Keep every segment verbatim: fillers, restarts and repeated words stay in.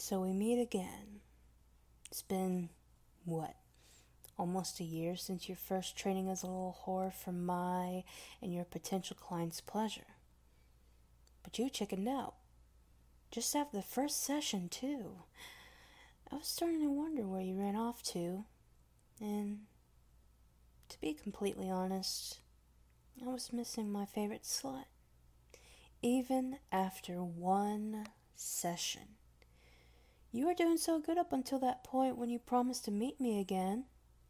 So we meet again. It's been, what, almost a year since your first training as a little whore for my and your potential client's pleasure. But you chickened out. Just after the first session, too. I was starting to wonder where you ran off to. And, to be completely honest, I was missing my favorite slut. Even after one session. You were doing so good up until that point when you promised to meet me again.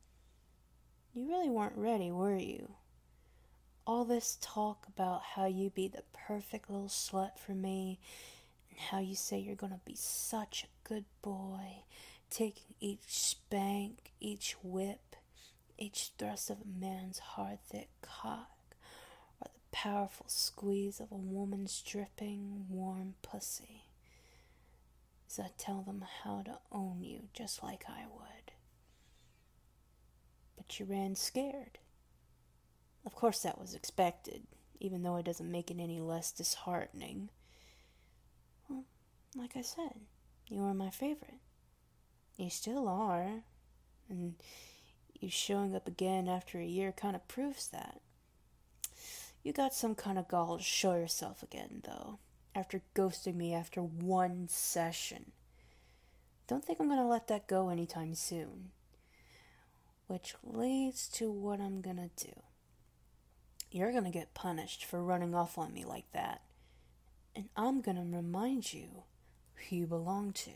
You really weren't ready, were you? All this talk about how you be the perfect little slut for me, and how you say you're gonna be such a good boy, taking each spank, each whip, each thrust of a man's hard, thick cock, or the powerful squeeze of a woman's dripping, warm pussy. As I tell them how to own you just like I would. But you ran scared. Of course that was expected, even though it doesn't make it any less disheartening. Well, like I said, you were my favorite. You still are. And you showing up again after a year kind of proves that. You got some kind of gall to show yourself again, though. After ghosting me after one session. Don't think I'm going to let that go anytime soon. Which leads to what I'm going to do. You're going to get punished for running off on me like that. And I'm going to remind you who you belong to.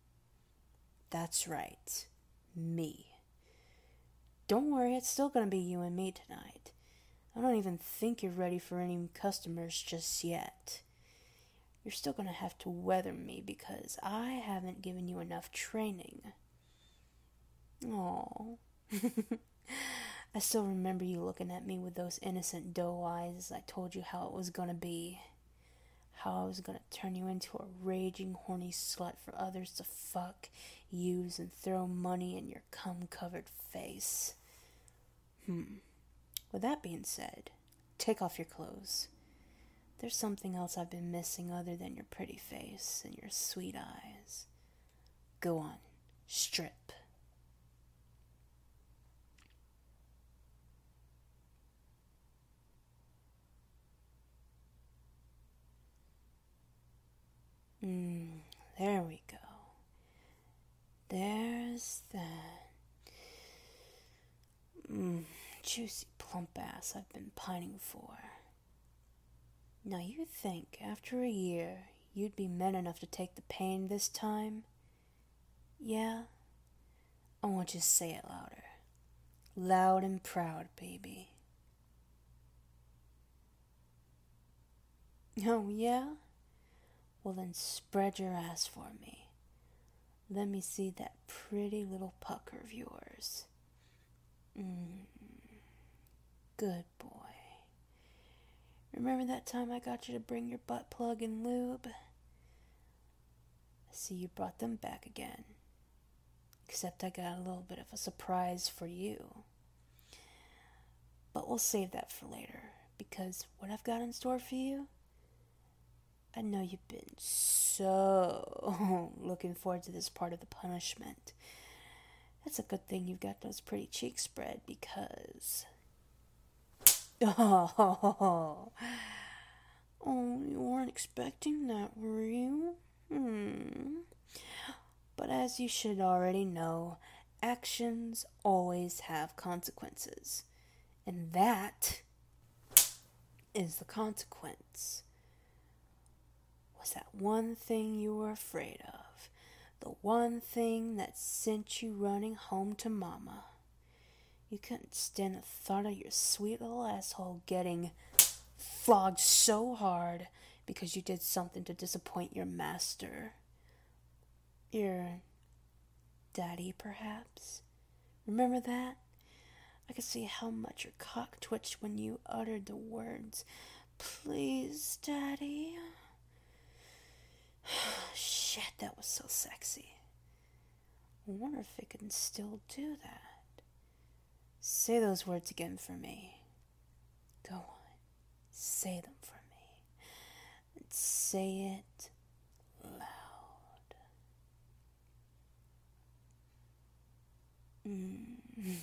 That's right. Me. Don't worry, it's still going to be you and me tonight. I don't even think you're ready for any customers just yet. You're still going to have to weather me because I haven't given you enough training. Aww. I still remember you looking at me with those innocent doe eyes as I told you how it was going to be. How I was going to turn you into a raging, horny slut for others to fuck, use, and throw money in your cum-covered face. Hmm. With that being said, take off your clothes. There's something else I've been missing other than your pretty face and your sweet eyes. Go on, strip. Mmm, there we go. There's that mmm, juicy plump ass I've been pining for. Now you think after a year you'd be men enough to take the pain this time? Yeah? I want you to say it louder. Loud and proud, baby. Oh, yeah? Well then spread your ass for me. Let me see that pretty little pucker of yours. Mmm. Good boy. Remember that time I got you to bring your butt plug and lube? I see you brought them back again. Except I got a little bit of a surprise for you. But we'll save that for later, because what I've got in store for you, I know you've been so looking forward to this part of the punishment. It's a good thing you've got those pretty cheeks spread, because... Oh, oh, you weren't expecting that, were you? Hmm. But as you should already know, actions always have consequences. And that is the consequence. Was that one thing you were afraid of. The one thing that sent you running home to Mama. You couldn't stand the thought of your sweet little asshole getting flogged so hard because you did something to disappoint your master. Your daddy, perhaps? Remember that? I could see how much your cock twitched when you uttered the words, "Please, Daddy." Shit, that was so sexy. I wonder if it can still do that. Say those words again for me. Go on. Say them for me. And say it loud.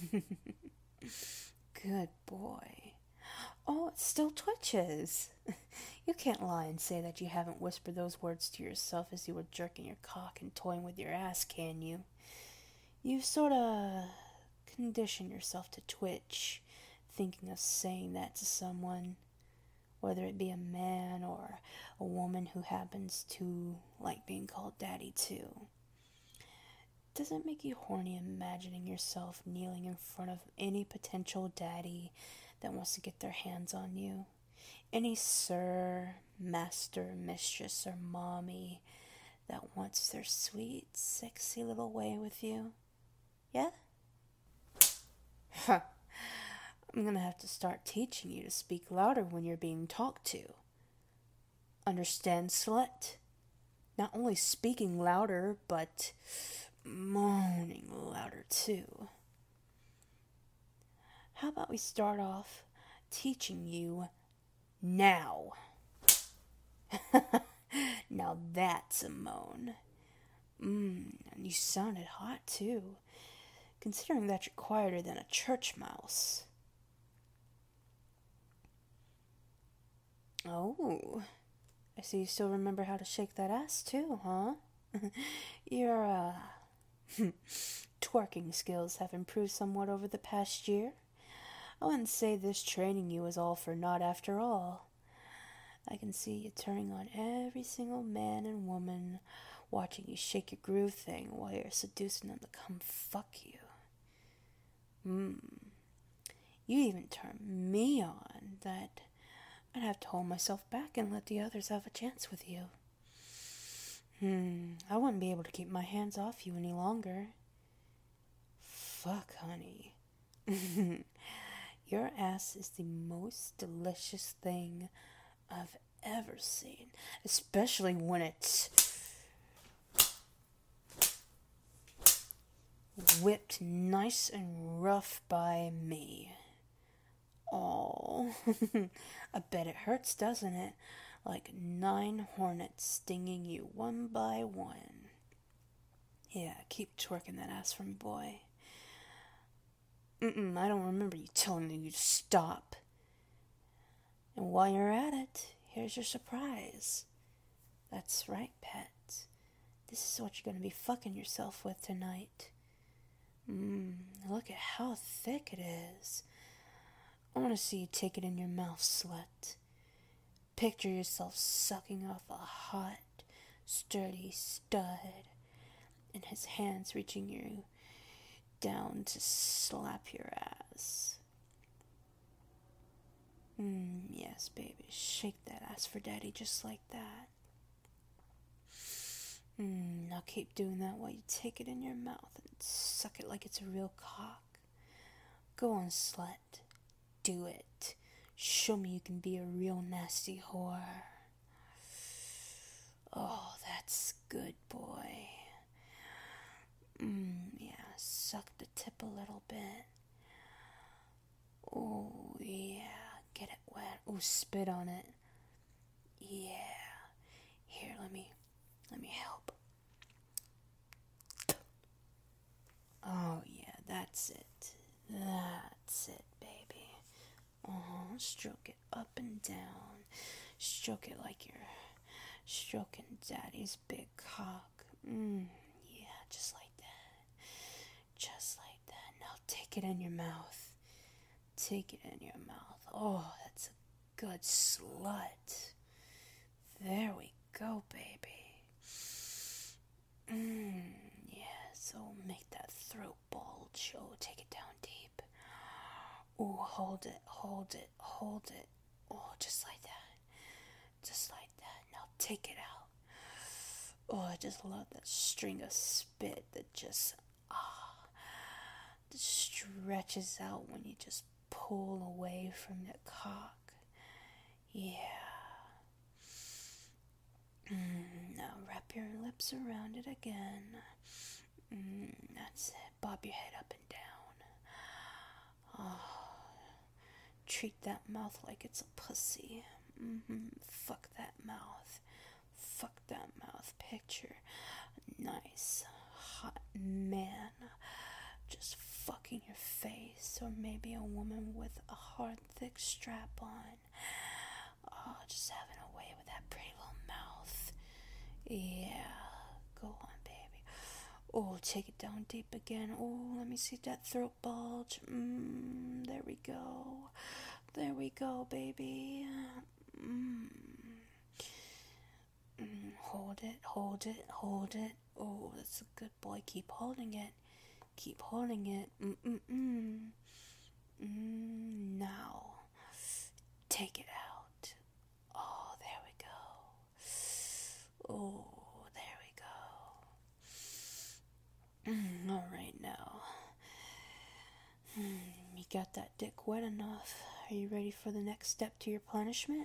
Good boy. Oh, it still twitches. You can't lie and say that you haven't whispered those words to yourself as you were jerking your cock and toying with your ass, can you? You've sort of conditioned yourself to twitch, thinking of saying that to someone, whether it be a man or a woman who happens to like being called daddy too. Does it make you horny imagining yourself kneeling in front of any potential daddy that wants to get their hands on you? Any sir, master, mistress, or mommy that wants their sweet, sexy little way with you? Yeah? Huh. I'm gonna have to start teaching you to speak louder when you're being talked to. Understand, slut? Not only speaking louder, but moaning louder too. How about we start off teaching you now? Now that's a moan. Mmm, and you sounded hot too, considering that you're quieter than a church mouse. Oh, I see you still remember how to shake that ass too, huh? Your, uh, twerking skills have improved somewhat over the past year. I wouldn't say this training you is all for naught after all. I can see you turning on every single man and woman, watching you shake your groove thing while you're seducing them to come fuck you. Hmm. You even turn me on that I'd have to hold myself back and let the others have a chance with you. Hmm, I wouldn't be able to keep my hands off you any longer. Fuck, honey. Your ass is the most delicious thing I've ever seen, especially when it's whipped nice and rough by me. Oh, I bet it hurts, doesn't it? Like nine hornets stinging you one by one. Yeah, keep twerking that ass for me, boy. Mm-mm, I don't remember you telling me to stop. And while you're at it, here's your surprise. That's right, pet. This is what you're going to be fucking yourself with tonight. Mmm, look at how thick it is. I want to see you take it in your mouth, slut. Picture yourself sucking off a hot, sturdy stud, and his hands reaching you down to slap your ass. Mmm, yes, baby. Shake that ass for daddy just like that. Mmm, now keep doing that while you take it in your mouth and suck it like it's a real cock. Go on, slut. Do it. Show me you can be a real nasty whore. Oh, that's good, boy. Mmm, yeah, suck the tip a little bit. Oh, yeah, get it wet. Oh, spit on it. Yeah. Here, let me, let me help. Oh, yeah, that's it. That's it, baby. Uh-huh, stroke it up and down. Stroke it like you're stroking daddy's big cock. Mmm, yeah, just like that. Just like that. Now take it in your mouth. Take it in your mouth. Oh, that's a good slut. There we go, baby. Mmm, yeah, so make that throat bulge. Oh, take it down deep. Oh, hold it, hold it, hold it. Oh, just like that. Just like that. Now take it out. Oh, I just love that string of spit that just, ah, that stretches out when you just pull away from the cock. Yeah. Mm, now wrap your lips around it again. Mm, that's it. Bob your head up and down. Oh. Treat that mouth like it's a pussy. Mm-hmm. Fuck that mouth. Fuck that mouth. Picture a nice, hot man just fucking stroking your face, or maybe a woman with a hard, thick strap on. Oh, just having a way with that pretty little mouth. Yeah, go on, baby. Oh, take it down deep again. Oh, let me see that throat bulge. Mmm, there we go. There we go, baby. Mmm. Mm, hold it, hold it, hold it. Oh, that's a good boy. Keep holding it. Keep holding it. Mm-mm-mm. Mm, now, take it out. Oh, there we go. Oh, there we go. Mm, all right, now. Mm, you got that dick wet enough. Are you ready for the next step to your punishment?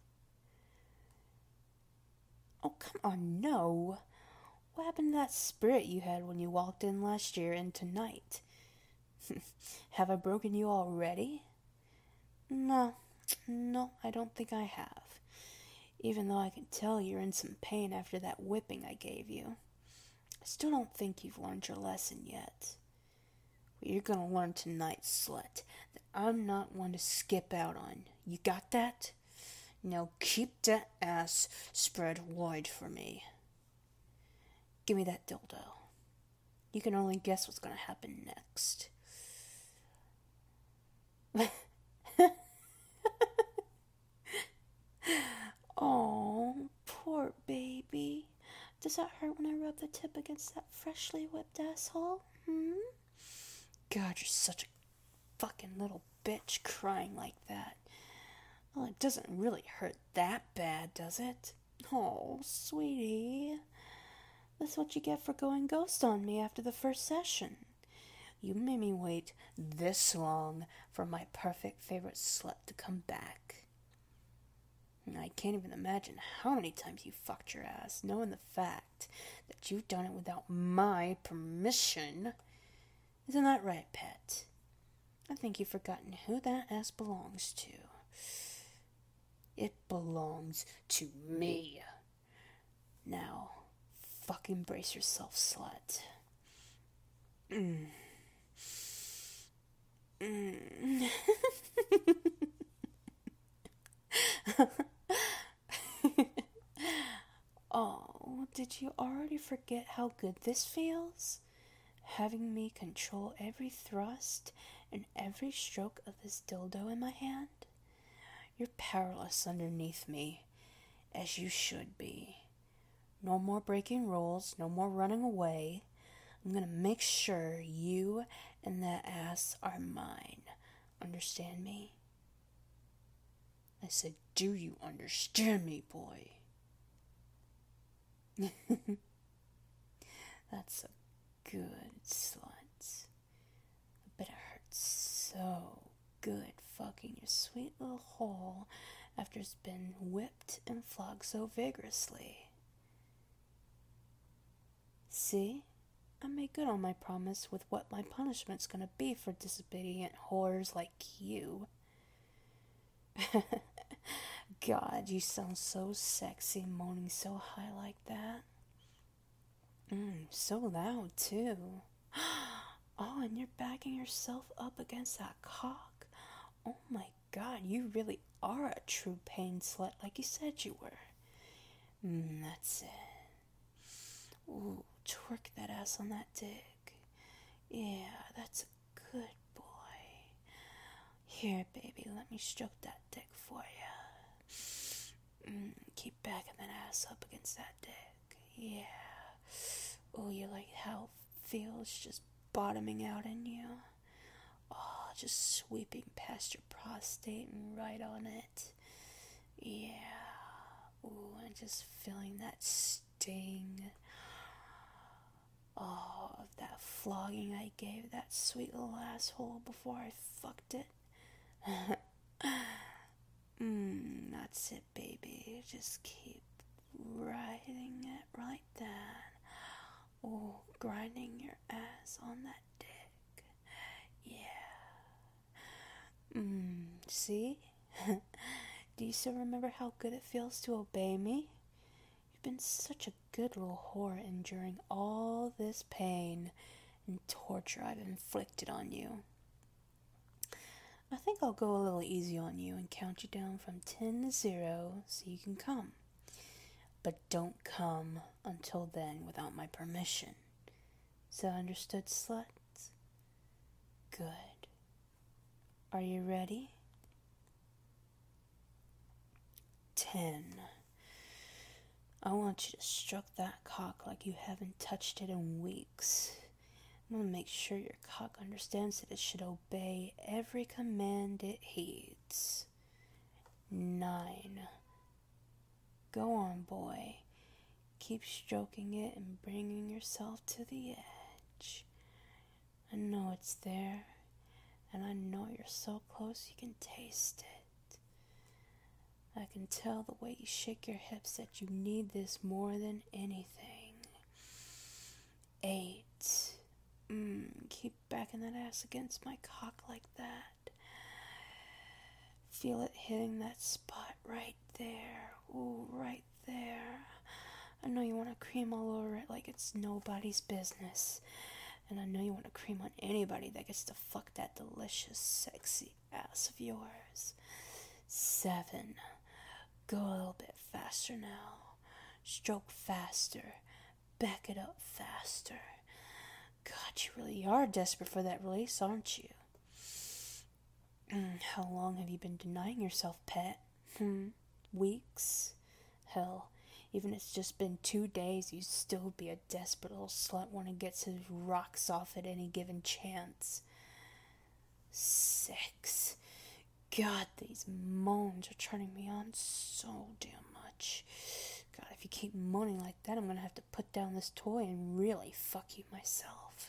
Oh, come on, no. What happened to that spirit you had when you walked in last year and tonight? Have I broken you already? No, no, I don't think I have. Even though I can tell you're in some pain after that whipping I gave you. I still don't think you've learned your lesson yet. But you're gonna learn tonight, slut, that I'm not one to skip out on. You got that? Now keep that ass spread wide for me. Give me that dildo. You can only guess what's gonna happen next. Oh, poor baby. Does that hurt when I rub the tip against that freshly whipped asshole? Hmm? God, you're such a fucking little bitch crying like that. Well, it doesn't really hurt that bad, does it? Oh, sweetie. That's what you get for going ghost on me after the first session. You made me wait this long for my perfect favorite slut to come back. And I can't even imagine how many times you fucked your ass, knowing the fact that you've done it without my permission. Isn't that right, pet? I think you've forgotten who that ass belongs to. It belongs to me. Now, fucking brace yourself, slut. Mm. Mm. Oh, did you already forget how good this feels? Having me control every thrust and every stroke of this dildo in my hand? You're powerless underneath me, as you should be. No more breaking rules, no more running away. I'm gonna make sure you and that ass are mine. Understand me? I said, do you understand me, boy? That's a good slut. I bet it hurts so good fucking your sweet little hole after it's been whipped and flogged so vigorously. See? I made good on my promise with what my punishment's gonna be for disobedient whores like you. God, you sound so sexy moaning so high like that. Mm, so loud, too. Oh, and you're backing yourself up against that cock. Oh my God, you really are a true pain slut like you said you were. Mm, that's it. Ooh, twerk that ass on that dick. Yeah, that's a good boy. Here, baby, let me stroke that dick for you. Mm, keep backing that ass up against that dick. Yeah. Oh, you like how it feels just bottoming out in you? Oh, just sweeping past your prostate and right on it. Yeah. Ooh, and just feeling that sting. Oh, of that flogging I gave that sweet little asshole before I fucked it. Mmm, that's it, baby. Just keep riding it like that. Oh, grinding your ass on that dick. Yeah. Mmm, see? Do you still remember how good it feels to obey me? You've been such a good little whore enduring all this pain and torture I've inflicted on you. I think I'll go a little easy on you and count you down from ten to zero so you can come. But don't come until then without my permission. Is that understood, slut? Good. Are you ready? Ten. I want you to stroke that cock like you haven't touched it in weeks. I'm going to make sure your cock understands that it should obey every command it heeds. Nine. Go on, boy. Keep stroking it and bringing yourself to the edge. I know it's there, and I know you're so close you can taste it. I can tell the way you shake your hips that you need this more than anything. Eight. Mmm, keep backing that ass against my cock like that. Feel it hitting that spot right there. Ooh, right there. I know you want to cream all over it like it's nobody's business. And I know you want to cream on anybody that gets to fuck that delicious, sexy ass of yours. Seven. Go a little bit faster now. Stroke faster. Back it up faster. God, you really are desperate for that release, aren't you? Mm, how long have you been denying yourself, pet? Hmm? Weeks? Hell, even if it's just been two days, you'd still be a desperate little slut when it gets his rocks off at any given chance. Six. God, these moans are turning me on so damn much. God, if you keep moaning like that, I'm gonna have to put down this toy and really fuck you myself.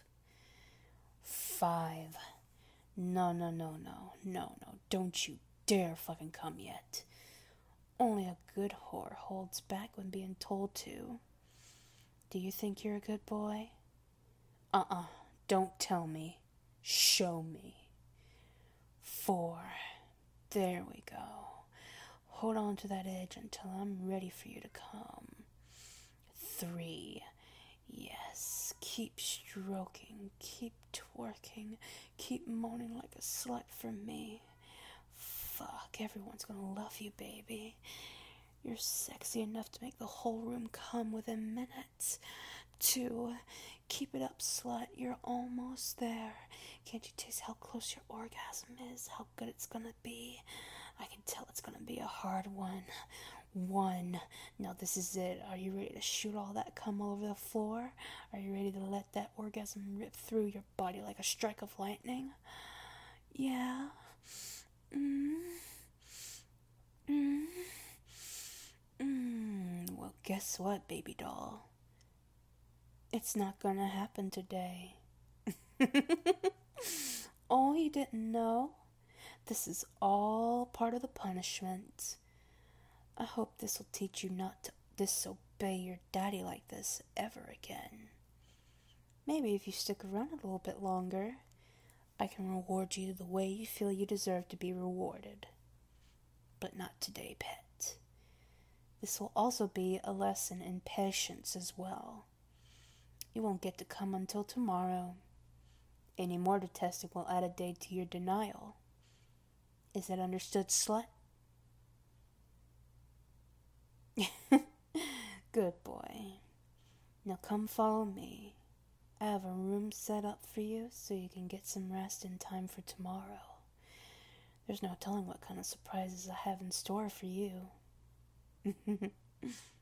Five. No, no, no, no, no, no, don't you dare fucking come yet. Only a good whore holds back when being told to. Do you think you're a good boy? Uh-uh, don't tell me. Show me. Four. There we go. Hold on to that edge until I'm ready for you to come. Three. Yes, keep stroking, keep twerking, keep moaning like a slut for me. Fuck, everyone's gonna love you, baby. You're sexy enough to make the whole room come within minutes. Two, keep it up, slut. You're almost there. Can't you taste how close your orgasm is? How good it's gonna be? I can tell it's gonna be a hard one. One. Now this is it. Are you ready to shoot all that cum all over the floor? Are you ready to let that orgasm rip through your body like a strike of lightning? Yeah. Mm. Mm. Mm. Well, guess what, baby doll? It's not gonna happen today. Oh, you didn't know? This is all part of the punishment. I hope this will teach you not to disobey your daddy like this ever again. Maybe if you stick around a little bit longer, I can reward you the way you feel you deserve to be rewarded. But not today, pet. This will also be a lesson in patience as well. You won't get to come until tomorrow. Any more to testing will add a day to your denial. Is that understood, slut? Good boy. Now come follow me. I have a room set up for you so you can get some rest in time for tomorrow. There's no telling what kind of surprises I have in store for you.